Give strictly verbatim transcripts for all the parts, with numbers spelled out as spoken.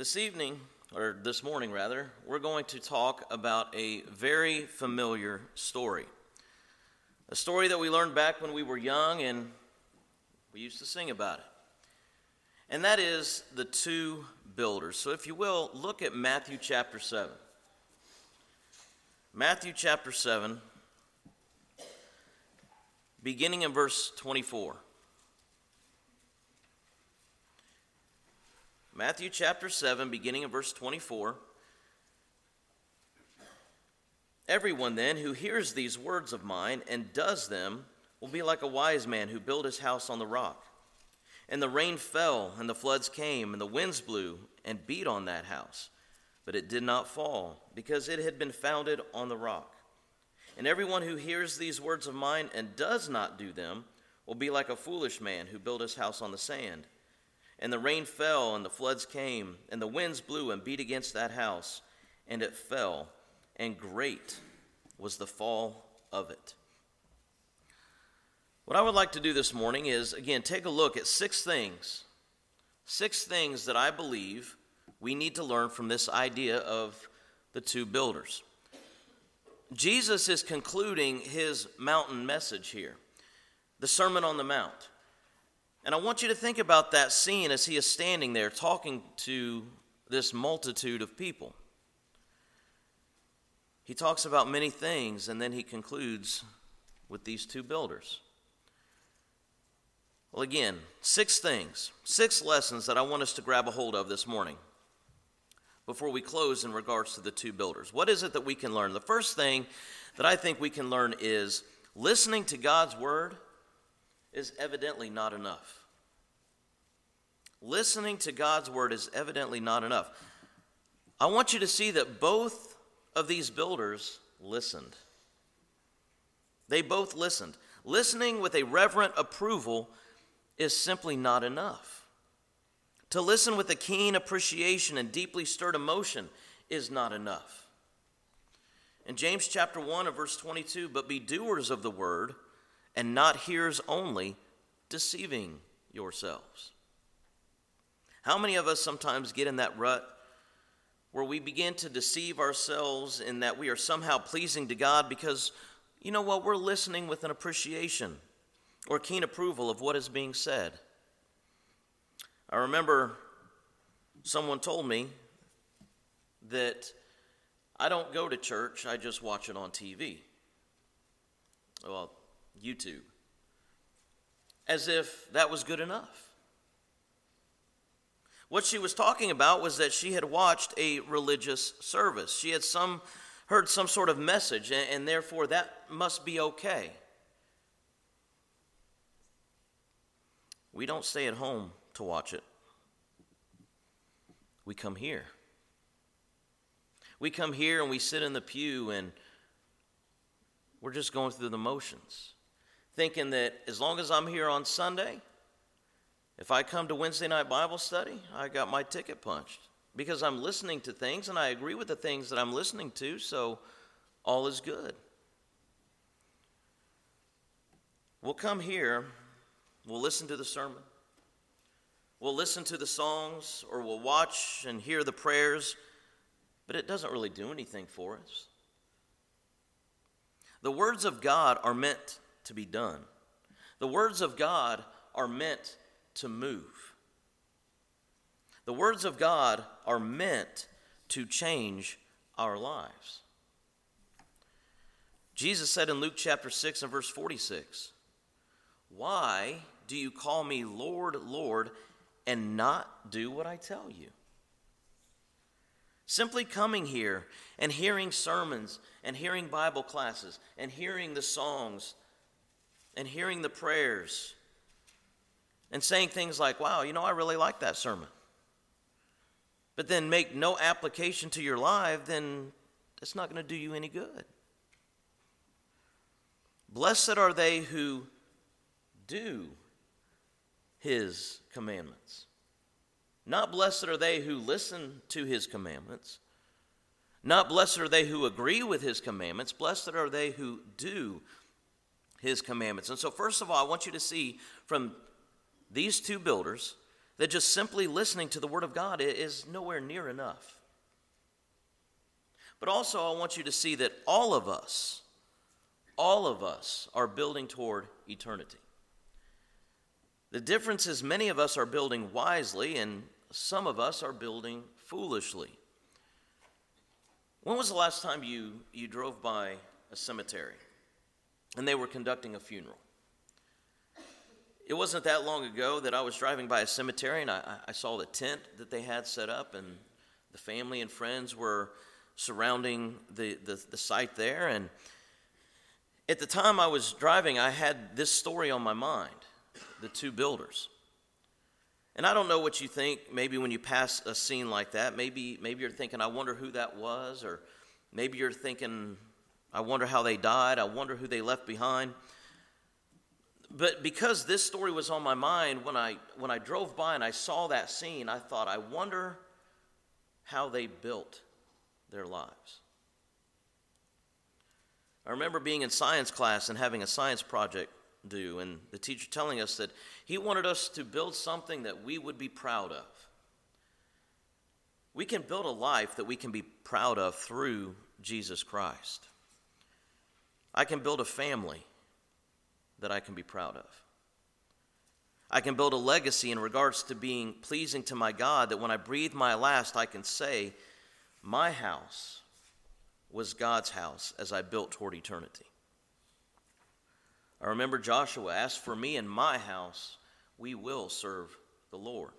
This evening, or this morning rather, we're going to talk about a very familiar story. A story that we learned back when we were young and we used to sing about it. And that is the two builders. So if you will, look at Matthew chapter seven. Matthew chapter seven, beginning in verse twenty-four. Matthew chapter seven, beginning in verse twenty-four. Everyone then who hears these words of mine and does them will be like a wise man who built his house on the rock. And the rain fell, and the floods came, and the winds blew and beat on that house. But it did not fall, because it had been founded on the rock. And everyone who hears these words of mine and does not do them will be like a foolish man who built his house on the sand. And the rain fell, and the floods came, and the winds blew and beat against that house, and it fell, and great was the fall of it. What I would like to do this morning is, again, take a look at six things, six things that I believe we need to learn from this idea of the two builders. Jesus is concluding his mountain message here, the Sermon on the Mount. And I want you to think about that scene as he is standing there talking to this multitude of people. He talks about many things, and then he concludes with these two builders. Well, again, six things, six lessons that I want us to grab a hold of this morning before we close in regards to the two builders. What is it that we can learn? The first thing that I think we can learn is listening to God's word is evidently not enough. Listening to God's word is evidently not enough. I want you to see that both of these builders listened. They both listened. Listening with a reverent approval is simply not enough. To listen with a keen appreciation and deeply stirred emotion is not enough. In James chapter one and verse twenty-two, but be doers of the word and not hearers only, deceiving yourselves. How many of us sometimes get in that rut where we begin to deceive ourselves in that we are somehow pleasing to God because, you know what, we're listening with an appreciation or keen approval of what is being said. I remember someone told me that I don't go to church, I just watch it on T V. Well, YouTube. As if that was good enough. What she was talking about was that she had watched a religious service. She had some heard some sort of message, and, and therefore that must be okay. We don't stay at home to watch it. We come here. We come here and we sit in the pew and we're just going through the motions, thinking that as long as I'm here on Sunday, if I come to Wednesday night Bible study, I got my ticket punched because I'm listening to things and I agree with the things that I'm listening to, so all is good. We'll come here. We'll listen to the sermon, we'll listen to the songs, or we'll watch and hear the prayers, but it doesn't really do anything for us. The words of God are meant to be done. The words of God are meant to move. The words of God are meant to change our lives. Jesus said in Luke chapter six and verse forty-six, why do you call me Lord, Lord, and not do what I tell you? Simply coming here and hearing sermons and hearing Bible classes and hearing the songs and hearing the prayers and saying things like, wow, you know, I really like that sermon, but then make no application to your life, then it's not going to do you any good. Blessed are they who do his commandments. Not blessed are they who listen to his commandments. Not blessed are they who agree with his commandments. Blessed are they who do his commandments. And so first of all, I want you to see from these two builders that just simply listening to the Word of God is nowhere near enough. But also I want you to see that all of us, all of us are building toward eternity. The difference is many of us are building wisely and some of us are building foolishly. When was the last time you, you drove by a cemetery and they were conducting a funeral? It wasn't that long ago that I was driving by a cemetery and I, I saw the tent that they had set up, and the family and friends were surrounding the, the, the site there. And at the time I was driving, I had this story on my mind, the two builders. And I don't know what you think, maybe when you pass a scene like that, maybe, maybe you're thinking, I wonder who that was, or maybe you're thinking, I wonder how they died, I wonder who they left behind. But because this story was on my mind, when I when I drove by and I saw that scene, I thought, I wonder how they built their lives. I remember being in science class and having a science project due, and the teacher telling us that he wanted us to build something that we would be proud of. We can build a life that we can be proud of through Jesus Christ. I can build a family that I can be proud of. I can build a legacy in regards to being pleasing to my God, that when I breathe my last, I can say, my house was God's house as I built toward eternity. I remember Joshua, as for me and my house, we will serve the Lord.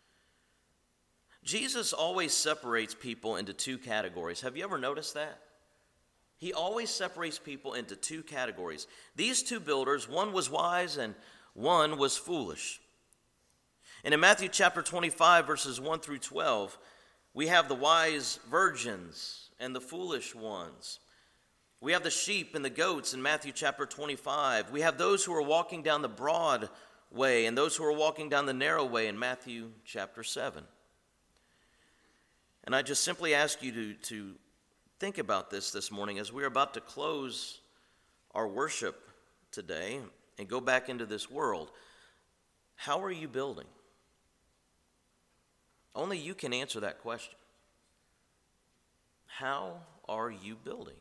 Jesus always separates people into two categories. Have you ever noticed that? He always separates people into two categories. These two builders, one was wise and one was foolish. And in Matthew chapter twenty-five, verses one through twelve, we have the wise virgins and the foolish ones. We have the sheep and the goats in Matthew chapter twenty-five. We have those who are walking down the broad way and those who are walking down the narrow way in Matthew chapter seven. And I just simply ask you to, to think about this this morning as we're about to close our worship today and go back into this world. How are you building? Only you can answer that question. How are you building?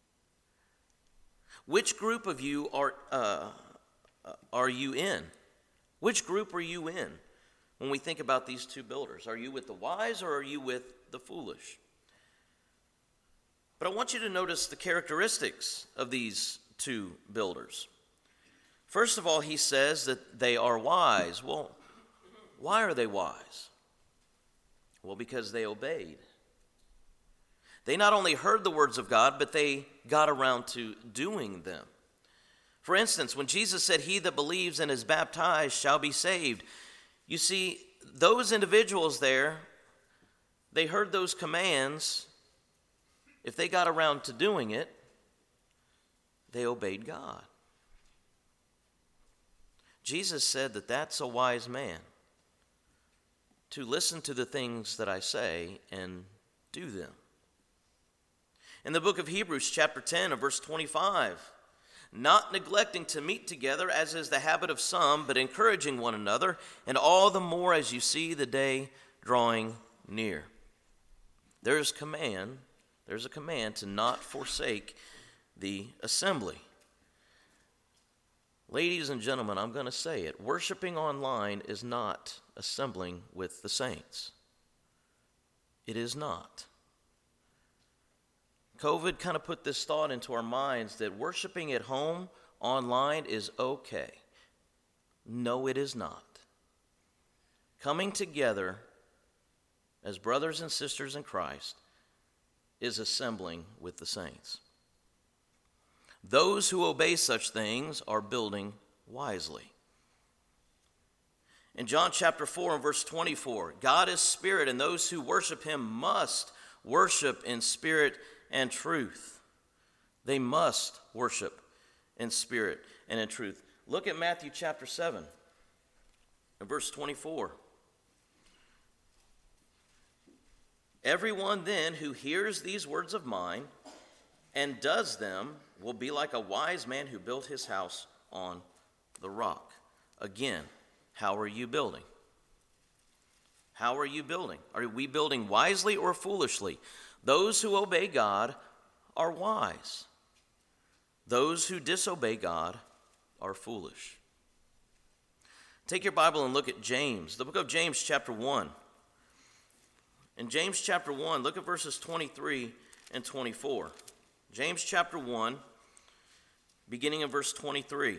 Which group of you are uh, are you in? Which group are you in when we think about these two builders? Are you with the wise or are you with the foolish? But I want you to notice the characteristics of these two builders. First of all, he says that they are wise. Well, why are they wise? Well, because they obeyed. They not only heard the words of God, but they got around to doing them. For instance, when Jesus said, "He that believes and is baptized shall be saved," you see, those individuals there, they heard those commands. If they got around to doing it, they obeyed God. Jesus said that that's a wise man, to listen to the things that I say and do them. In the book of Hebrews chapter ten and verse twenty-five, not neglecting to meet together as is the habit of some, but encouraging one another, and all the more as you see the day drawing near. There's command, there's a command to not forsake the assembly. Ladies and gentlemen, I'm going to say it. Worshiping online is not assembling with the saints. It is not. COVID kind of put this thought into our minds that worshiping at home online is okay. No, it is not. Coming together as brothers and sisters in Christ is assembling with the saints. Those who obey such things are building wisely. In John chapter four and verse twenty-four, God is spirit, and those who worship him must worship in spirit and truth. They must worship in spirit and in truth. Look at Matthew chapter seven and verse twenty-four. Everyone then who hears these words of mine and does them will be like a wise man who built his house on the rock. Again, how are you building? How are you building? Are we building wisely or foolishly? Those who obey God are wise. Those who disobey God are foolish. Take your Bible and look at James, the book of James chapter one. In James chapter one, look at verses twenty-three and twenty-four. James chapter one, beginning in verse twenty-three.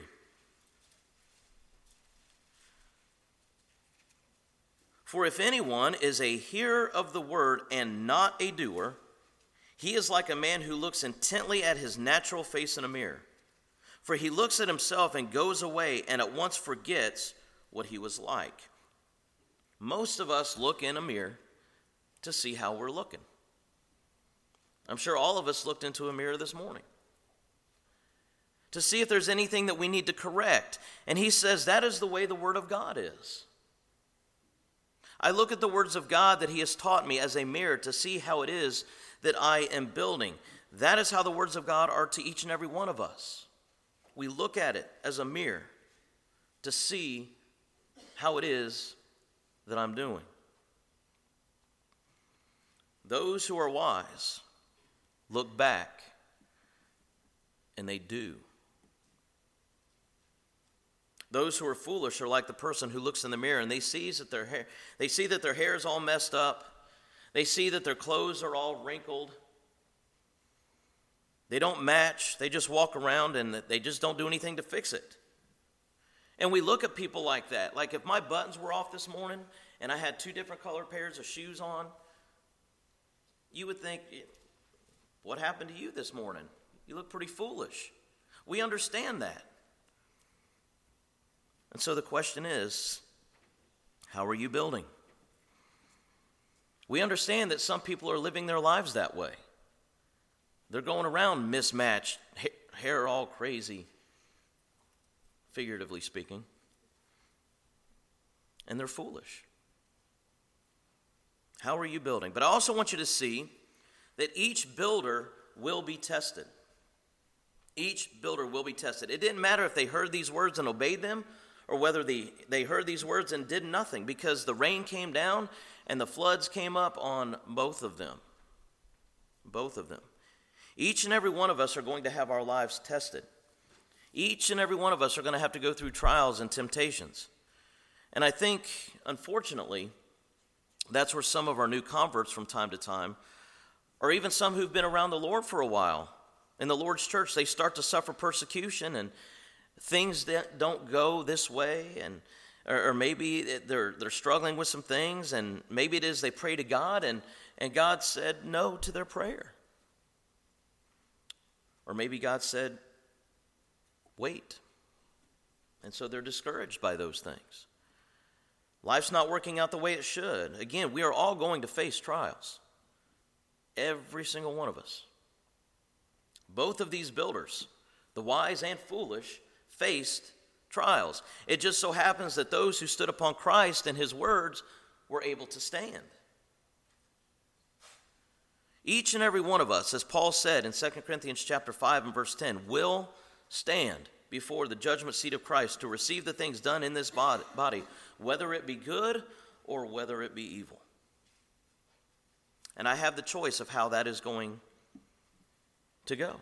For if anyone is a hearer of the word and not a doer, he is like a man who looks intently at his natural face in a mirror. For he looks at himself and goes away and at once forgets what he was like. Most of us look in a mirror to see how we're looking. I'm sure all of us looked into a mirror this morning to see if there's anything that we need to correct. And he says that is the way the Word of God is. I look at the words of God that he has taught me as a mirror to see how it is that I am building. That is how the words of God are to each and every one of us. We look at it as a mirror to see how it is that I'm doing. Those who are wise look back and they do. Those who are foolish are like the person who looks in the mirror and they sees that their hair, they see that their hair is all messed up. They see that their clothes are all wrinkled. They don't match. They just walk around and they just don't do anything to fix it. And we look at people like that. Like if my buttons were off this morning and I had two different colored pairs of shoes on, you would think, what happened to you this morning? You look pretty foolish. We understand that. And so the question is, how are you building? We understand that some people are living their lives that way. They're going around mismatched, hair all crazy, figuratively speaking, and they're foolish. How are you building? But I also want you to see that each builder will be tested. Each builder will be tested. It didn't matter if they heard these words and obeyed them, or whether they, they heard these words and did nothing, because the rain came down and the floods came up on both of them. Both of them. Each and every one of us are going to have our lives tested. Each and every one of us are going to have to go through trials and temptations. And I think, unfortunately, that's where some of our new converts from time to time, or even some who've been around the Lord for a while, in the Lord's church, they start to suffer persecution and things that don't go this way, and or, or maybe they're they're struggling with some things, and maybe it is they pray to God and, and God said no to their prayer. Or maybe God said, wait. And so they're discouraged by those things. Life's not working out the way it should. Again, we are all going to face trials. Every single one of us. Both of these builders, the wise and foolish, faced trials. It just so happens that those who stood upon Christ and his words were able to stand. Each and every one of us, as Paul said in Second Corinthians chapter five and verse ten, will stand before the judgment seat of Christ to receive the things done in this body, whether it be good or whether it be evil. And I have the choice of how that is going to go.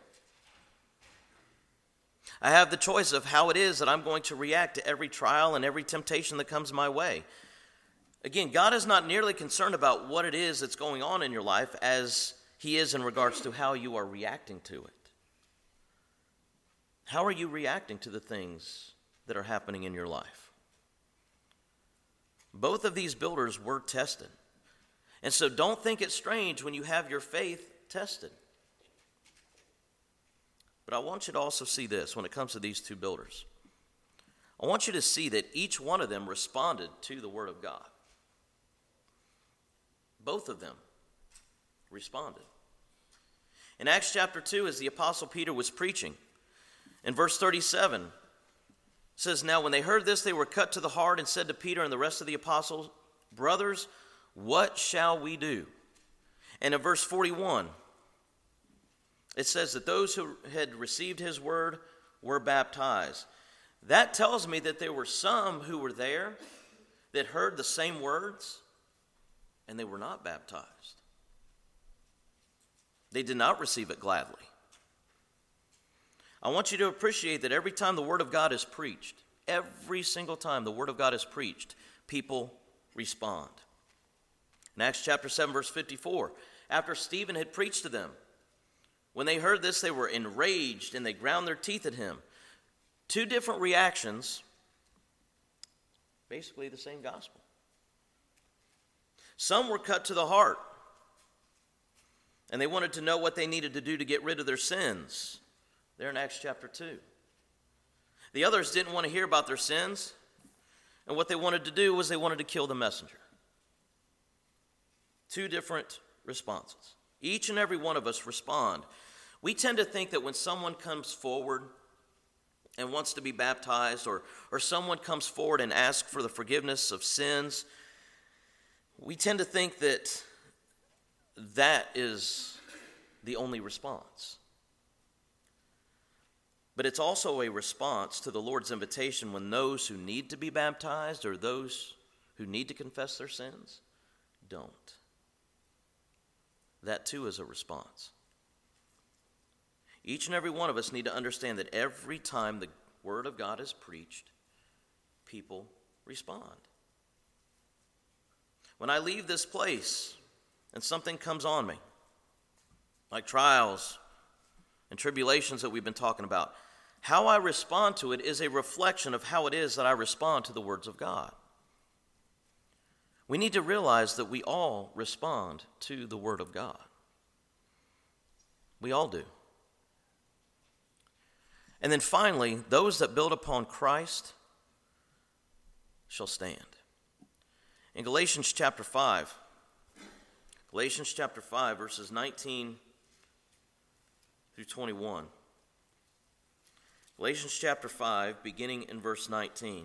I have the choice of how it is that I'm going to react to every trial and every temptation that comes my way. Again, God is not nearly concerned about what it is that's going on in your life as he is in regards to how you are reacting to it. How are you reacting to the things that are happening in your life? Both of these builders were tested. And so don't think it's strange when you have your faith tested. But I want you to also see this when it comes to these two builders. I want you to see that each one of them responded to the Word of God. Both of them responded. In Acts chapter two, as the Apostle Peter was preaching, in verse thirty-seven, it says, "Now when they heard this, they were cut to the heart and said to Peter and the rest of the apostles, 'Brothers, what shall we do?' And in verse forty-one, it says that those who had received his word were baptized. That tells me that there were some who were there that heard the same words and they were not baptized. They did not receive it gladly. I want you to appreciate that every time the Word of God is preached, every single time the Word of God is preached, people respond. In Acts chapter seven, verse fifty-four, after Stephen had preached to them, when they heard this, they were enraged and they ground their teeth at him. Two different reactions, basically the same gospel. Some were cut to the heart, and they wanted to know what they needed to do to get rid of their sins. There in Acts chapter two. The others didn't want to hear about their sins, and what they wanted to do was they wanted to kill the messenger. Two different responses. Each and every one of us respond. We tend to think that when someone comes forward and wants to be baptized, or, or someone comes forward and asks for the forgiveness of sins, we tend to think that that is the only response. But it's also a response to the Lord's invitation when those who need to be baptized or those who need to confess their sins don't. That too is a response. Each and every one of us need to understand that every time the Word of God is preached, people respond. When I leave this place and something comes on me, like trials and tribulations that we've been talking about, how I respond to it is a reflection of how it is that I respond to the words of God. We need to realize that we all respond to the Word of God. We all do. And then finally, those that build upon Christ shall stand. In Galatians chapter five, Galatians chapter five, verses nineteen through twenty-one. Galatians chapter five, beginning in verse nineteen.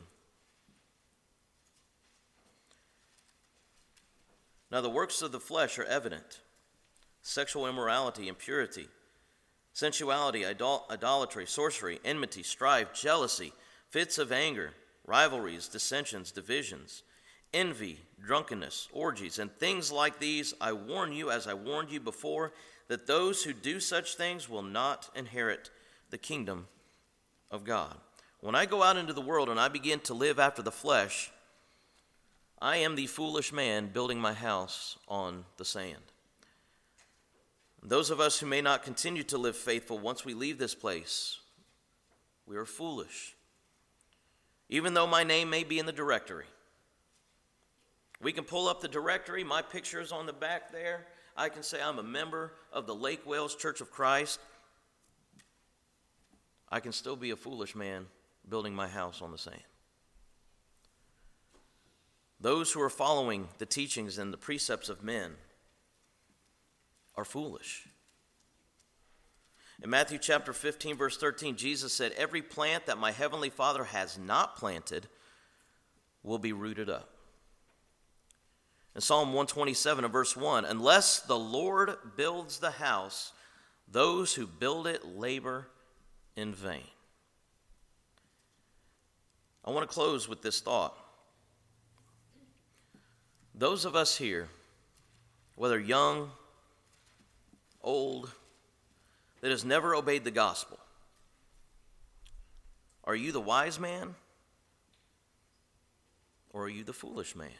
Now the works of the flesh are evident: sexual immorality, impurity, sensuality, idol- idolatry, sorcery, enmity, strife, jealousy, fits of anger, rivalries, dissensions, divisions, envy, drunkenness, orgies, and things like these. I warn you, as I warned you before, that those who do such things will not inherit the kingdom of God. When I go out into the world and I begin to live after the flesh, I am the foolish man building my house on the sand. Those of us who may not continue to live faithful once we leave this place, we are foolish. Even though my name may be in the directory. We can pull up the directory. My picture is on the back there. I can say I'm a member of the Lake Wales Church of Christ. I can still be a foolish man building my house on the sand. Those who are following the teachings and the precepts of men are foolish. In Matthew chapter fifteen, verse thirteen, Jesus said, "Every plant that my heavenly Father has not planted will be rooted up." In Psalm one twenty-seven and verse one, "Unless the Lord builds the house, those who build it labor in vain." I want to close with this thought. Those of us here, whether young, old, that has never obeyed the gospel, are you the wise man or are you the foolish man?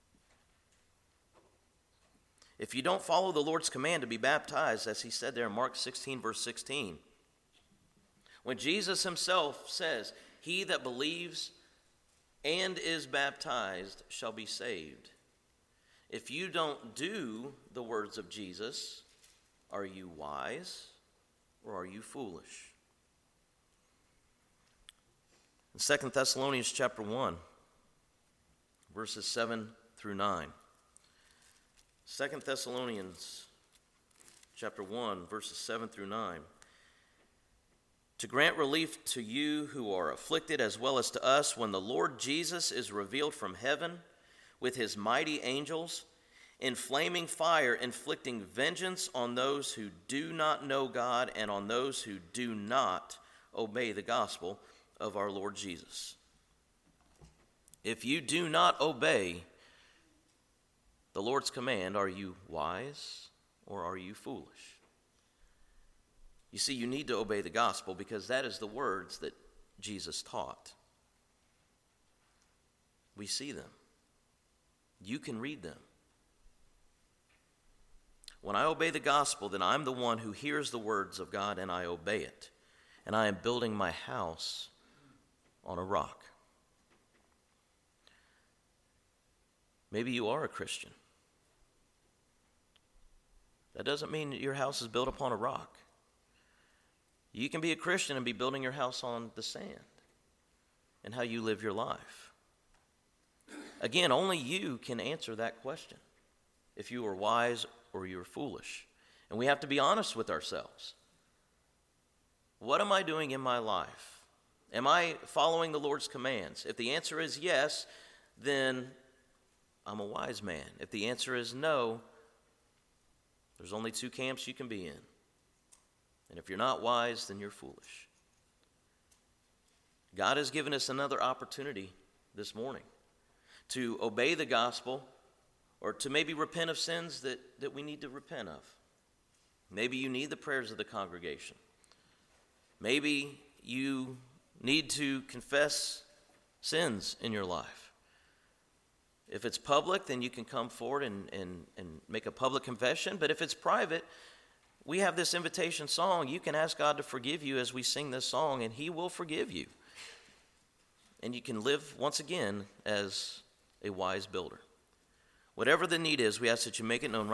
If you don't follow the Lord's command to be baptized, as he said there in Mark sixteen, verse sixteen, when Jesus himself says, "He that believes and is baptized shall be saved," if you don't do the words of Jesus, are you wise or are you foolish? In Second Thessalonians chapter one, verses seven through nine. Second Thessalonians chapter one, verses seven through nine. "To grant relief to you who are afflicted as well as to us when the Lord Jesus is revealed from heaven with his mighty angels, in flaming fire, inflicting vengeance on those who do not know God and on those who do not obey the gospel of our Lord Jesus." If you do not obey the Lord's command, are you wise or are you foolish? You see, you need to obey the gospel because that is the words that Jesus taught. We see them. You can read them. When I obey the gospel, then I'm the one who hears the words of God and I obey it. And I am building my house on a rock. Maybe you are a Christian. That doesn't mean that your house is built upon a rock. You can be a Christian and be building your house on the sand and how you live your life. Again, only you can answer that question, if you are wise or you are foolish. And we have to be honest with ourselves. What am I doing in my life? Am I following the Lord's commands? If the answer is yes, then I'm a wise man. If the answer is no, there's only two camps you can be in. And if you're not wise, then you're foolish. God has given us another opportunity this morning to obey the gospel or to maybe repent of sins that, that we need to repent of. Maybe you need the prayers of the congregation. Maybe you need to confess sins in your life. If it's public, then you can come forward and, and, and make a public confession. But if it's private, we have this invitation song. You can ask God to forgive you as we sing this song, and he will forgive you. And you can live once again as a wise builder. Whatever the need is, we ask that you make it known right